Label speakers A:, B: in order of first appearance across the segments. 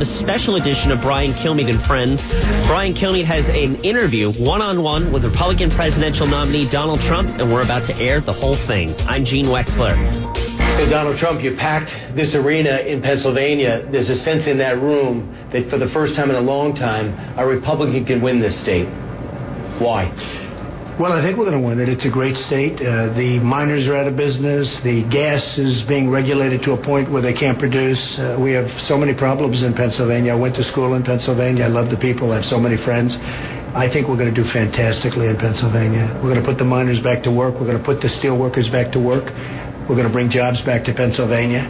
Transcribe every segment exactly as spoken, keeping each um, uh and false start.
A: a special edition of Brian Kilmeade and Friends. Brian Kilmeade has an interview one-on-one with Republican presidential nominee Donald Trump, and we're about to air the whole thing. I'm Gene Wexler.
B: So, Donald Trump, you packed this arena in Pennsylvania. There's a sense in that room that for the first time in a long time, a Republican can win this state. Why?
C: Well, I think we're going to win it. It's a great state. Uh, the miners are out of business. The gas is being regulated to a point where they can't produce. Uh, we have so many problems in Pennsylvania. I went to school in Pennsylvania. I love the people. I have so many friends. I think we're going to do fantastically in Pennsylvania. We're going to put the miners back to work. We're going to put the steel workers back to work. We're going to bring jobs back to Pennsylvania.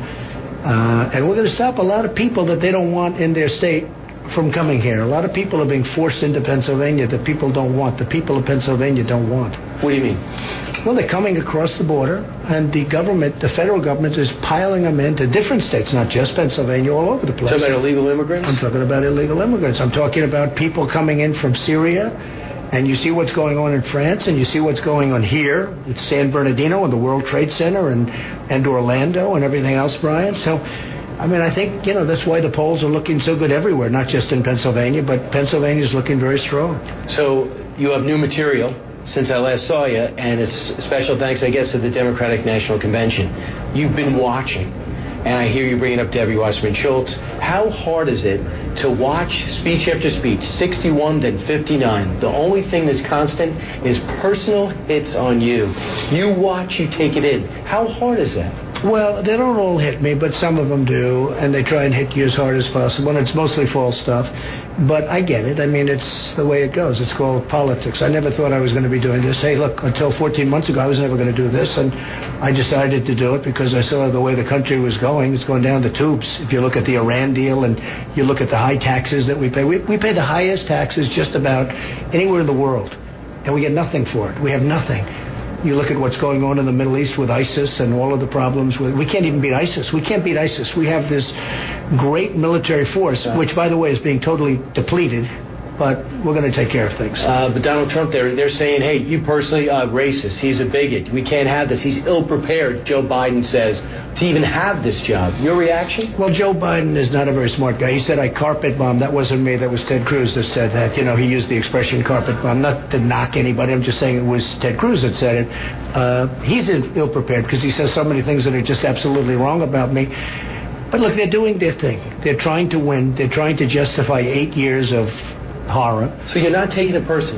C: Uh, and we're going to stop a lot of people that they don't want in their state from coming here. A lot of people are being forced into Pennsylvania that people don't want. The people of Pennsylvania don't want.
B: What do you mean?
C: Well, they're coming across the border, and the government, the federal government, is piling them into different states, not just Pennsylvania, all over the place.
B: Talking about illegal immigrants?
C: I'm talking about illegal immigrants. I'm talking about people coming in from Syria, and you see what's going on in France, and you see what's going on here at San Bernardino and the World Trade Center and, and Orlando and everything else, Brian. So, I mean, I think, you know, that's why the polls are looking so good everywhere, not just in Pennsylvania, but Pennsylvania is looking very strong.
B: So you have new material since I last saw you, and it's special thanks, I guess, to the Democratic National Convention. You've been watching, and I hear you bringing up Debbie Wasserman Schultz. How hard is it to watch speech after speech, sixty-one, then fifty-nine? The only thing that's constant is personal hits on you. You watch, you take it in. How hard is that?
C: Well, they don't all hit me, but some of them do, and they try and hit you as hard as possible, and it's mostly false stuff. But I get it. I mean, it's the way it goes. It's called politics. I never thought I was going to be doing this. Hey, look, until fourteen months ago, I was never going to do this, and I decided to do it because I saw the way the country was going. It's going down the tubes. If you look at the Iran deal and you look at the high taxes that we pay, we, we pay the highest taxes just about anywhere in the world, and we get nothing for it. We have nothing. You look at what's going on in the Middle East with ISIS and all of the problems with. We can't even beat ISIS. We can't beat ISIS. We have this great military force, which, by the way, is being totally depleted. But we're going to take care of things.
B: Uh, but Donald Trump, they're, they're saying, hey, you personally, uh, racist. He's a bigot. We can't have this. He's ill-prepared, Joe Biden says, to even have this job. Your reaction?
C: Well, Joe Biden is not a very smart guy. He said, I carpet bomb. That wasn't me. That was Ted Cruz that said that. You know, he used the expression carpet bomb. Not to knock anybody. I'm just saying it was Ted Cruz that said it. Uh, he's ill-prepared because he says so many things that are just absolutely wrong about me. But look, they're doing their thing. They're trying to win. They're trying to justify eight years of horror.
B: So you're not taking it personal?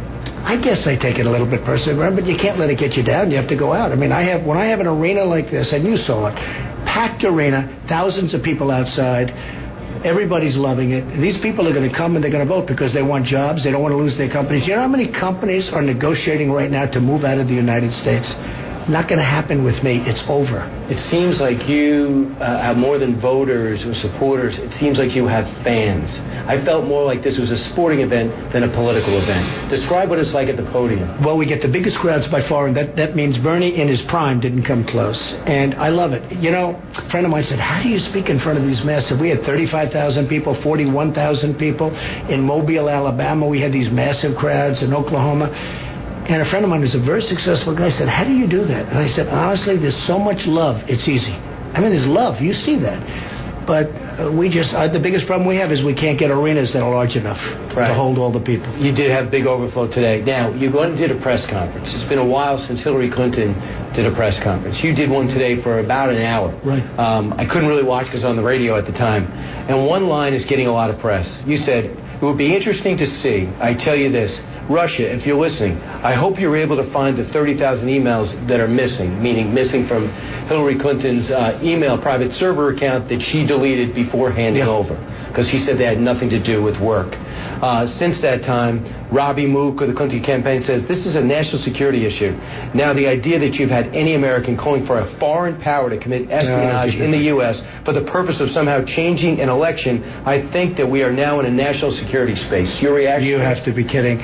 C: I guess I take it a little bit personally, but you can't let it get you down. You have to go out. I mean, I have when I have an arena like this, and you saw it, packed arena, thousands of people outside, everybody's loving it. These people are going to come and they're going to vote because they want jobs. They don't want to lose their companies. You know how many companies are negotiating right now to move out of the United States? Not going to happen with me. It's over.
B: It seems like you uh, have more than voters or supporters. It seems like you have fans. I felt more like this was a sporting event than a political event. Describe what it's like at the podium.
C: Well, we get the biggest crowds by far, and that, that means Bernie in his prime didn't come close. And I love it. You know, a friend of mine said, how do you speak in front of these massive? We had thirty-five thousand people, forty-one thousand people. In Mobile, Alabama, we had these massive crowds. In Oklahoma. And a friend of mine who's a very successful guy said, how do you do that? And I said, honestly, there's so much love. It's easy. I mean, there's love. You see that. But uh, we just, uh, the biggest problem we have is we can't get arenas that are large enough right. to hold all the people.
B: You did have big overflow today. Now, you went and did a press conference. It's been a while since Hillary Clinton did a press conference. You did one today for about an hour.
C: Right.
B: Um, I couldn't really watch because I was on the radio at the time. And one line is getting a lot of press. You said, it would be interesting to see, I tell you this, Russia, if you're listening, I hope you're able to find the thirty thousand emails that are missing, meaning missing from Hillary Clinton's uh, email private server account that she deleted before handing yeah. over, because she said they had nothing to do with work. Uh, since that time, Robbie Mook of the Clinton campaign says this is a national security issue. Now, the idea that you've had any American calling for a foreign power to commit espionage in the U S for the purpose of somehow changing an election, I think that we are now in a national security space. Your reaction?
C: You have to be kidding.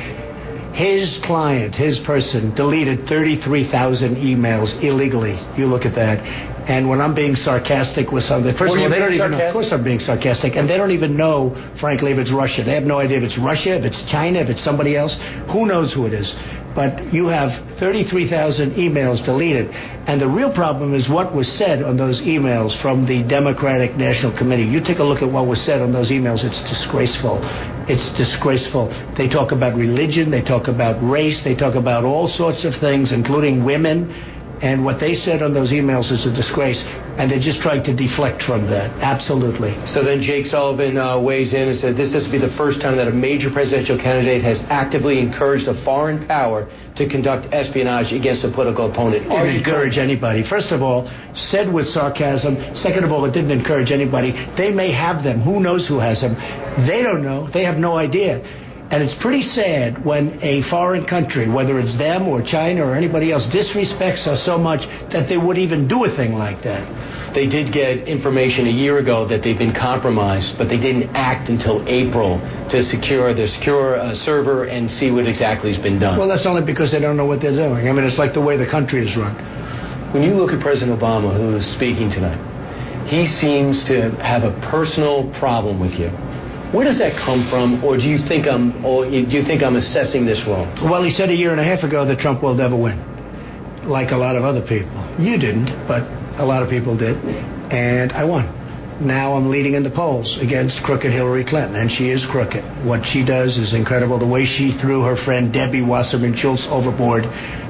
C: His client, his person, deleted thirty-three thousand emails illegally. You look at that. And when I'm being sarcastic with something, first
B: Were
C: of all,
B: you
C: they don't
B: being
C: even know. Of course I'm being sarcastic. And they don't even know, frankly, if it's Russia. They have no idea if it's Russia, if it's China, if it's somebody else. Who knows who it is? but you have thirty-three thousand emails deleted. And the real problem is what was said on those emails from the Democratic National Committee. You take a look at what was said on those emails. It's disgraceful. It's disgraceful. They talk about religion. They talk about race. They talk about all sorts of things, including women. And what they said on those emails is a disgrace. And they're just trying to deflect from that. Absolutely.
B: So then Jake Sullivan uh, weighs in and said this has to be the first time that a major presidential candidate has actively encouraged a foreign power to conduct espionage against a political opponent.
C: It didn't encourage anybody. First of all, said with sarcasm. Second of all, it didn't encourage anybody. They may have them. Who knows who has them? They don't know. They have no idea. And it's pretty sad when a foreign country, whether it's them or China or anybody else, disrespects us so much that they would even do a thing like that.
B: They did get information a year ago that they've been compromised, but they didn't act until April to secure the secure uh, server and see what exactly has been done.
C: Well, that's only because they don't know what they're doing. I mean, it's like the way the country is run.
B: When you look at President Obama, who is speaking tonight, he seems to have a personal problem with you. Where does that come from, or do you think I'm, or do you think I'm assessing this wrong?
C: Well, he said a year and a half ago that Trump will never win, like a lot of other people. You didn't, but a lot of people did, and I won. Now I'm leading in the polls against crooked Hillary Clinton, and she is crooked. What she does is incredible. The way she threw her friend Debbie Wasserman Schultz overboard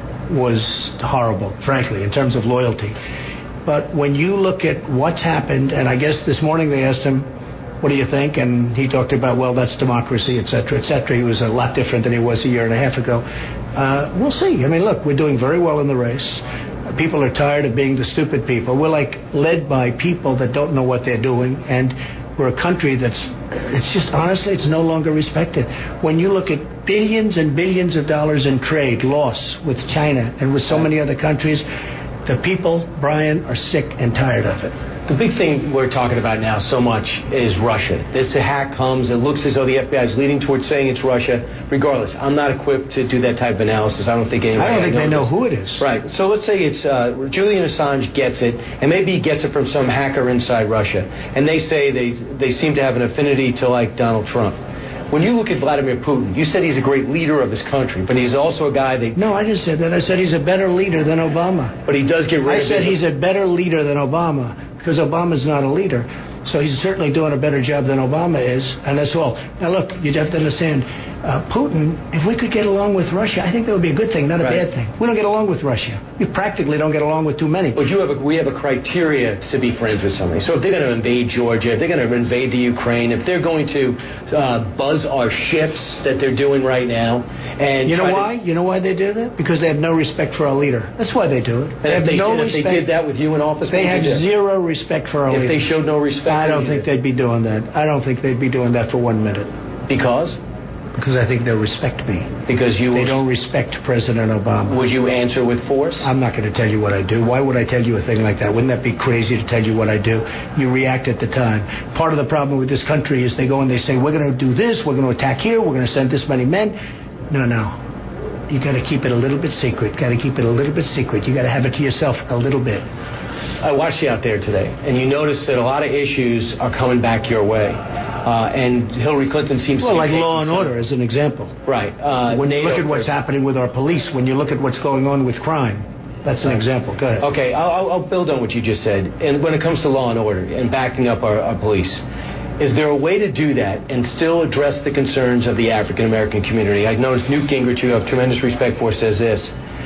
C: was horrible, frankly, in terms of loyalty. But when you look at what's happened, and I guess this morning they asked him, what do you think? And he talked about, well, that's democracy, et cetera, et cetera. He was a lot different than he was a year and a half ago. Uh, we'll see. I mean, look, we're doing very well in the race. People are tired of being the stupid people. We're like led by people that don't know what they're doing. And we're a country that's, it's just, honestly, it's no longer respected. When you look at billions and billions of dollars in trade loss with China and with so many other countries, the people, Brian, are sick and tired of it.
B: The big thing we're talking about now so much is Russia. This hack comes, it looks as though the F B I is leading towards saying it's Russia. Regardless, I'm not equipped to do that type of analysis. I don't think anybody
C: I don't think they know who it is.
B: Right. So let's say it's uh, Julian Assange gets it, and maybe he gets it from some hacker inside Russia. And they say they they seem to have an affinity to like Donald Trump. When you look at Vladimir Putin, you said he's a great leader of his country, but he's also a guy that...
C: No, I just said that. I said he's a better leader than Obama.
B: But he does get rid
C: I
B: of...
C: I said he's a better leader than Obama, because Obama's not a leader. So he's certainly doing a better job than Obama is, and that's all. Now, look, you'd have to understand, uh, Putin, if we could get along with Russia, I think that would be a good thing, not a
B: right.
C: bad thing. We don't get along with Russia. We practically don't get along with too many.
B: But you have a, we have a criteria to be friends with somebody. So if they're going to invade Georgia, if they're going to invade the Ukraine, if they're going to uh, buzz our ships that they're doing right now, and
C: you know why?
B: To,
C: you know why they do that? Because they have no respect for our leader. That's why they do it.
B: They
C: have
B: if they,
C: no
B: did,
C: respect.
B: If they did that with you in office,
C: they have zero respect for our
B: if
C: leader.
B: If they showed no respect,
C: I don't think they'd be doing that. I don't think they'd be doing that for one minute.
B: Because?
C: Because I think they'll respect me.
B: Because you...
C: They don't respect President Obama.
B: Would you answer with force?
C: I'm not going to tell you what I do. Why would I tell you a thing like that? Wouldn't that be crazy to tell you what I do? You react at the time. Part of the problem with this country is they go and they say, we're going to do this, we're going to attack here, we're going to send this many men. No, no. You got to keep it a little bit secret. Got to keep it a little bit secret. You got to have it to yourself a little bit.
B: I watched you out there today, and you noticed that a lot of issues are coming back your way. Uh, and Hillary Clinton seems
C: well,
B: to be
C: like law and
B: some...
C: order as an example.
B: Right. Uh,
C: when you
B: NATO
C: look at what's happening with our police, when you look at what's going on with crime, that's an example. Go ahead.
B: Okay, I'll, I'll build on what you just said. And when it comes to law and order and backing up our, our police, is there a way to do that and still address the concerns of the African-American community? I noticed Newt Gingrich, who I have tremendous respect for, says this.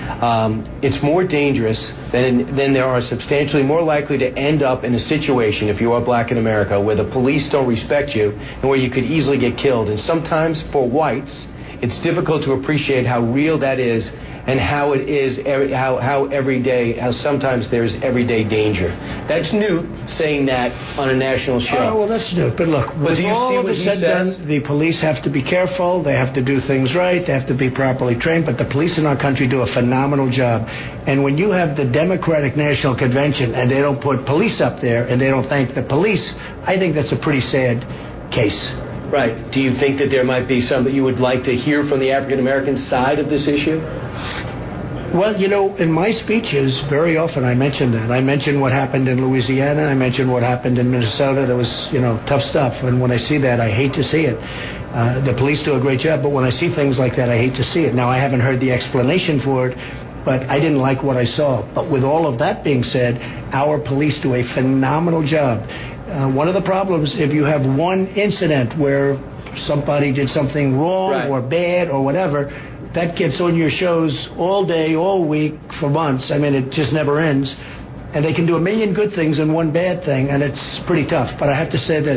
B: Um, it's more dangerous than, than there are substantially more likely to end up in a situation, if you are black in America, where the police don't respect you and where you could easily get killed. And sometimes for whites, it's difficult to appreciate how real that is and how it is, how, how every day, how sometimes there's everyday danger. That's Newt saying that on a national show.
C: Oh, well, that's Newt. But look,
B: but do you
C: all
B: see
C: of
B: what
C: it
B: he
C: said
B: says?
C: Done, the police have to be careful. They have to do things right. They have to be properly trained. But the police in our country do a phenomenal job. And when you have the Democratic National Convention and they don't put police up there and they don't thank the police, I think that's a pretty sad case.
B: Right. Do you think that there might be some that you would like to hear from the African-American side of this issue?
C: Well, you know, in my speeches, very often I mention that. I mention what happened in Louisiana. I mention what happened in Minnesota. There was, you know, tough stuff. And when I see that, I hate to see it. Uh, the police do a great job, but when I see things like that, I hate to see it. Now, I haven't heard the explanation for it, but I didn't like what I saw. But with all of that being said, our police do a phenomenal job. Uh, one of the problems, if you have one incident where somebody did something wrong right. or bad or whatever, that gets on your shows all day, all week, for months. I mean, it just never ends. And they can do a million good things and one bad thing, and it's pretty tough. But I have to say this.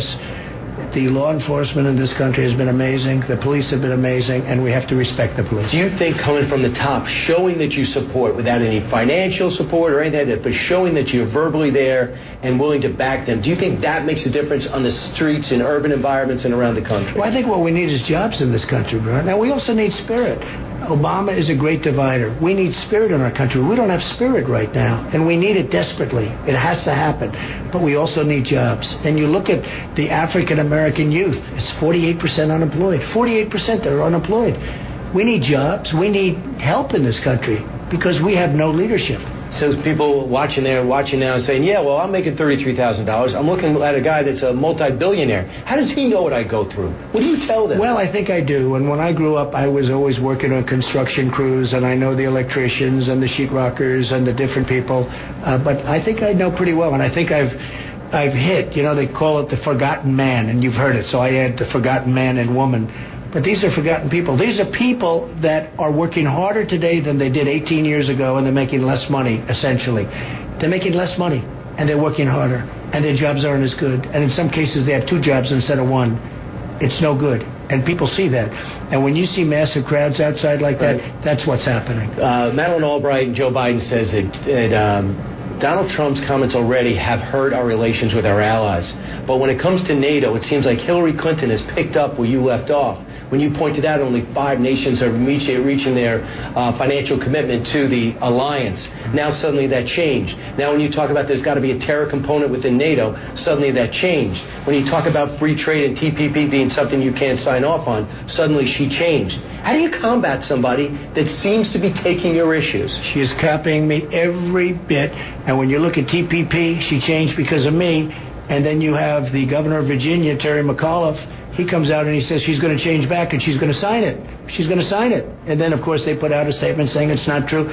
C: The law enforcement in this country has been amazing. The police have been amazing, and we have to respect the police.
B: Do you think coming from the top, showing that you support without any financial support or anything like that, but showing that you're verbally there and willing to back them, do you think that makes a difference on the streets in urban environments and around the country?
C: Well, I think what we need is jobs in this country, Brian. Now, we also need spirit. Obama is a great divider. We need spirit in our country. We don't have spirit right now, and we need it desperately. It has to happen. But we also need jobs. And you look at the African-American youth. It's forty-eight percent unemployed. forty-eight percent are unemployed. We need jobs. We need help in this country because we have no leadership.
B: So people watching there, watching now and saying, yeah, well, I'm making thirty-three thousand dollars. I'm looking at a guy that's a multi-billionaire. How does he know what I go through? What do you tell them?
C: Well, I think I do. And when I grew up, I was always working on construction crews, and I know the electricians and the sheetrockers and the different people. Uh, but I think I know pretty well, and I think I've I've hit, you know, they call it the forgotten man, and you've heard it, so I add the forgotten man and woman. But these are forgotten people. These are people that are working harder today than they did eighteen years ago, and they're making less money, essentially. They're making less money, and they're working harder, and their jobs aren't as good. And in some cases, they have two jobs instead of one. It's no good. And people see that. And when you see massive crowds outside like that, right. that's what's happening.
B: Uh, Madeleine Albright and Joe Biden says that... that um Donald Trump's comments already have hurt our relations with our allies. But when it comes to NATO, it seems like Hillary Clinton has picked up where you left off. When you pointed out only five nations are reaching, reaching their uh, financial commitment to the alliance. Now suddenly that changed. Now when you talk about there's got to be a terror component within NATO, suddenly that changed. When you talk about free trade and T P P being something you can't sign off on, suddenly she changed. How do you combat somebody that seems to be taking your issues?
C: She is copying me every bit. And when you look at T P P, she changed because of me. And then you have the governor of Virginia, Terry McAuliffe. He comes out and he says she's going to change back and she's going to sign it. She's going to sign it. And then, of course, they put out a statement saying it's not true.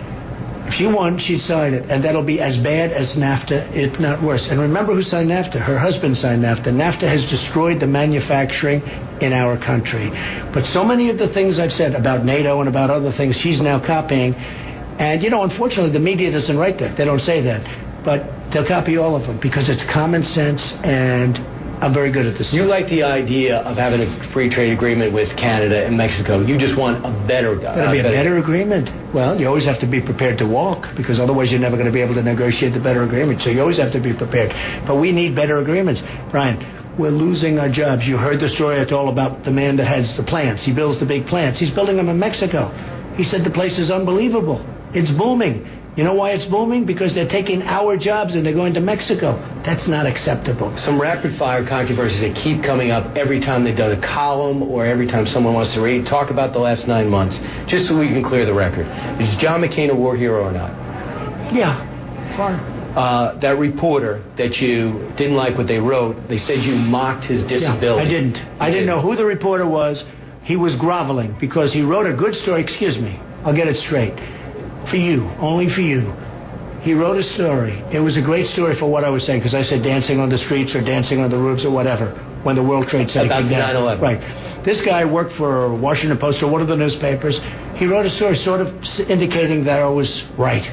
C: If she won, she'd sign it. And that'll be as bad as NAFTA, if not worse. And remember who signed NAFTA? Her husband signed NAFTA. NAFTA has destroyed the manufacturing in our country. But so many of the things I've said about NATO and about other things, she's now copying. And, you know, unfortunately, the media doesn't write that. They don't say that. But they'll copy all of them because it's common sense, and I'm very good at this.
B: You like the idea of having a free trade agreement with Canada and Mexico. You just want a better...
C: It'll uh, be a better, better agreement. Well, you always have to be prepared to walk because otherwise you're never going to be able to negotiate the better agreement. So you always have to be prepared. But we need better agreements. Brian, we're losing our jobs. You heard the story I told about the man that has the plants. He builds the big plants. He's building them in Mexico. He said the place is unbelievable. It's booming. You know why it's booming? Because they're taking our jobs and they're going to Mexico. That's not acceptable.
B: Some rapid-fire controversies that keep coming up every time they've done a column or every time someone wants to read. Talk about the last nine months, just so we can clear the record. Is John McCain a war hero or not?
C: Yeah, far.
B: Uh, that reporter that you didn't like what they wrote, they said you mocked his disability.
C: Yeah, I didn't. You I didn't did. know who the reporter was. He was groveling because he wrote a good story. Excuse me. I'll get it straight. For you, only for you. He wrote a story. It was a great story for what I was saying, because I said dancing on the streets or dancing on the roofs or whatever when the World Trade Center
B: came down.
C: About
B: nine eleven.
C: Right. This guy worked for Washington Post or one of the newspapers. He wrote a story sort of indicating that I was right.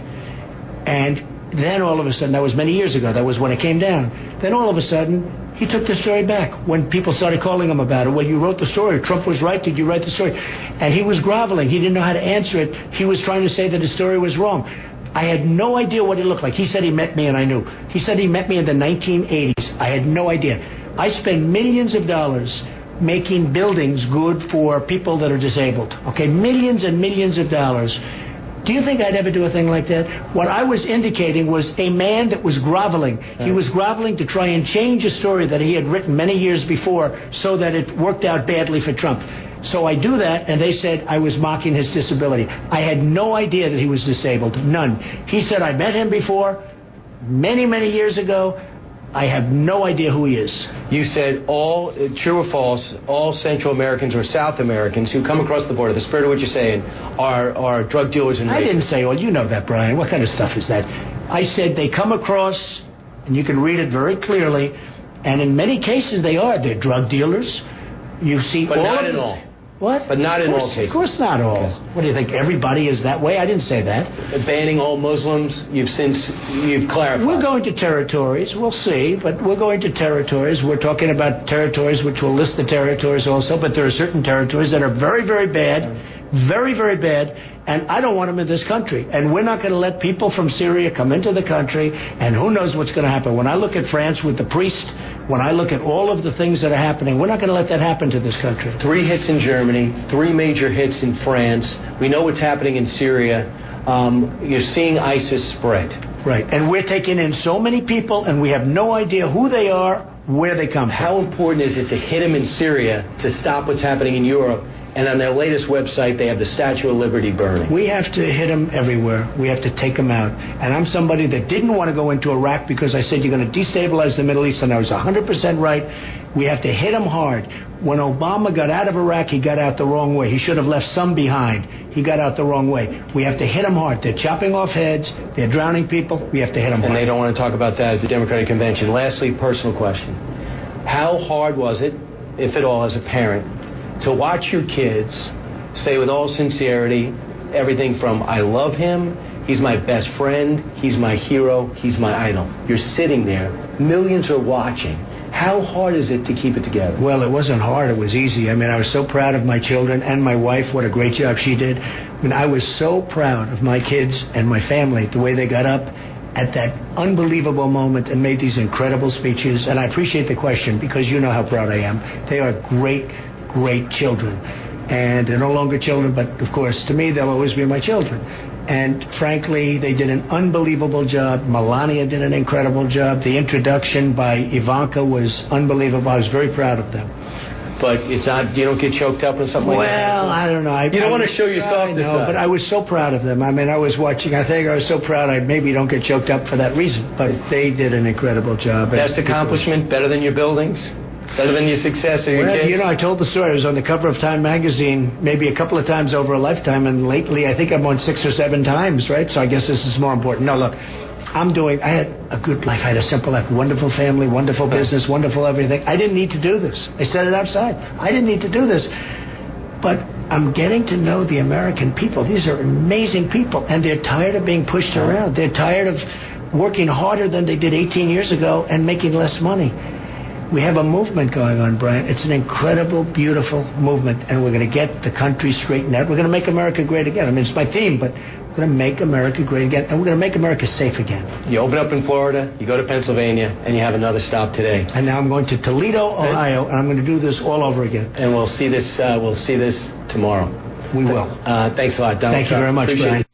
C: And then all of a sudden, that was many years ago, that was when it came down. Then all of a sudden, he took the story back when people started calling him about it. Well, you wrote the story. Trump was right. Did you write the story? And he was groveling. He didn't know how to answer it. He was trying to say that his story was wrong. I had no idea what he looked like. He said he met me, and I knew. He said he met me in the nineteen eighties. I had no idea. I spent millions of dollars making buildings good for people that are disabled. Okay, millions and millions of dollars. Do you think I'd ever do a thing like that? What I was indicating was a man that was groveling. Right. He was groveling to try and change a story that he had written many years before so that it worked out badly for Trump. So I do that, and they said I was mocking his disability. I had no idea that he was disabled. None. He said I met him before, many, many years ago. I have no idea who he is.
B: You said all, uh, true or false, all Central Americans or South Americans who come across the border, the spirit of what you're saying, are, are drug dealers and rapists.
C: I didn't say all. You know that, Brian. What kind of stuff is that? I said they come across, and you can read it very clearly, and in many cases they are. They're drug dealers. You see
B: but
C: all
B: not
C: of
B: in
C: the,
B: all.
C: What?
B: But not in
C: course,
B: all cases.
C: Of course not all. Okay. What do you think? Everybody is that way? I didn't say that.
B: Banning all Muslims, you've since you've clarified.
C: We're going to territories. We'll see, but we're going to territories. We're talking about territories, which will list the territories also, but there are certain territories that are very, very bad, very, very bad, and I don't want them in this country. And we're not going to let people from Syria come into the country, and who knows what's going to happen. When I look at France with the priest, when I look at all of the things that are happening, we're not going to let that happen to this country.
B: Three hits in Germany, three major hits in France. We know what's happening in Syria. Um, you're seeing ISIS spread.
C: Right, and we're taking in so many people, and we have no idea who they are, where they come from.
B: How important is it to hit them in Syria to stop what's happening in Europe? And on their latest website, they have the Statue of Liberty burning.
C: We have to hit them everywhere. We have to take them out. And I'm somebody that didn't want to go into Iraq because I said you're going to destabilize the Middle East, and I was one hundred percent right. We have to hit them hard. When Obama got out of Iraq, he got out the wrong way. He should have left some behind. He got out the wrong way. We have to hit them hard. They're chopping off heads. They're drowning people. We have to hit them hard.
B: And they don't want to talk about that at the Democratic Convention. Lastly, personal question. How hard was it, if at all, as a parent, to watch your kids say with all sincerity everything from I love him, he's my best friend, he's my hero, he's my idol. You're sitting there, millions are watching. How hard is it to keep it together?
C: Well, it wasn't hard, it was easy. I mean, I was so proud of my children and my wife, what a great job she did. I mean, I was so proud of my kids and my family, the way they got up at that unbelievable moment and made these incredible speeches. And I appreciate the question because you know how proud I am. They are great, great children. And they're no longer children, but of course, to me, they'll always be my children. And frankly, they did an unbelievable job. Melania did an incredible job. The introduction by Ivanka was unbelievable. I was very proud of them.
B: But it's not, you don't get choked up or something
C: well,
B: like that?
C: Well, I don't know. I,
B: you don't
C: I,
B: want to show your softness.
C: No, but I was so proud of them. I mean, I was watching. I think I was so proud I maybe don't get choked up for that reason. But they did an incredible job.
B: Best accomplishment, better than your buildings? Better than your success or your
C: well,
B: kids?
C: You know, I told the story. I was on the cover of Time magazine maybe a couple of times over a lifetime, and lately I think I'm on six or seven times, right? So I guess this is more important. No, look, I'm doing, I had a good life. I had a simple life, wonderful family, wonderful business, wonderful everything. I didn't need to do this. I said it outside. I didn't need to do this. But I'm getting to know the American people. These are amazing people, and they're tired of being pushed around. They're tired of working harder than they did eighteen years ago and making less money. We have a movement going on, Brian. It's an incredible, beautiful movement, and we're going to get the country straightened out. We're going to make America great again. I mean, it's my theme, but we're going to make America great again, and we're going to make America safe again.
B: You open up in Florida, you go to Pennsylvania, and you have another stop today.
C: And now I'm going to Toledo, Ohio, and I'm going to do this all over again.
B: And we'll see this. Uh, we'll see this tomorrow.
C: We will.
B: Uh, thanks a lot, Donald
C: Thank you very much,
B: Appreciate
C: Brian.